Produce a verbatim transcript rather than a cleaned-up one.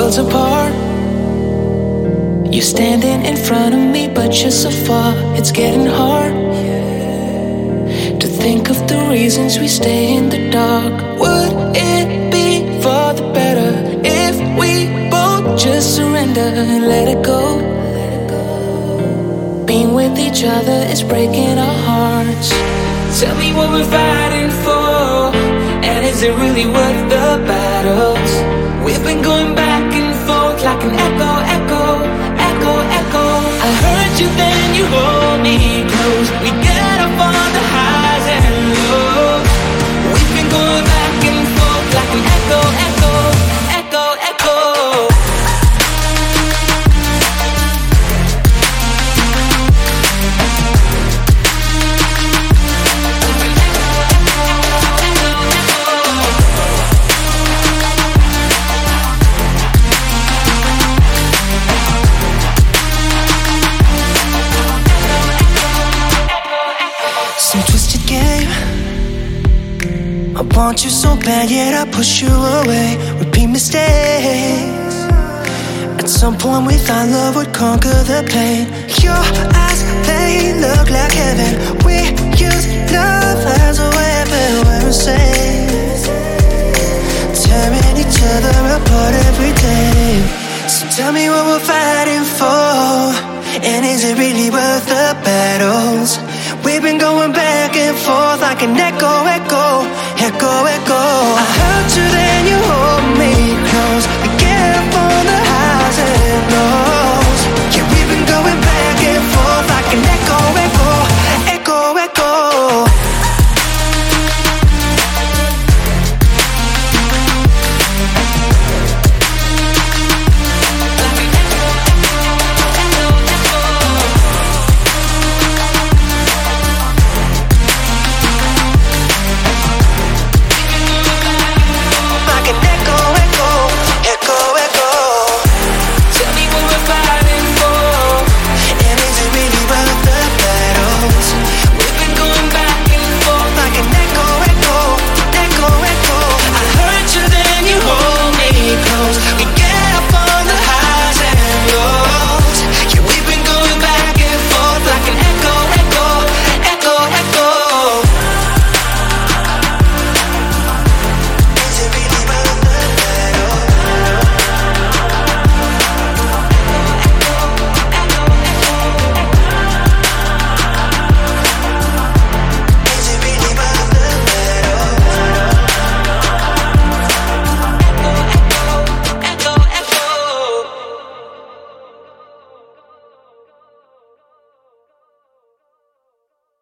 worlds apart. You're standing in front of me, but you're so far. It's getting hard to think of the reasons we stay in the dark. Would it be for the better if we both just surrender and let it go? Being with each other is breaking our hearts. Tell me what we're fighting for, and is it really worth the battles? We've been going back and forth like an echo, echo, echo, echo. I heard you, then you hold me close. We get up on the highs and lows. We've been going back and forth like an echo, echo, echo, echo. I want you so bad, yet I push you away. Repeat mistakes. At some point we thought love would conquer the pain. Your eyes, they look like heaven. We use love as a weapon. We're insane, tearing each other apart every day. So tell me what we're fighting for, and is it really worth the battles? We've been going back and forth like an echo, echo, echo, echo. I hurt you, then you hold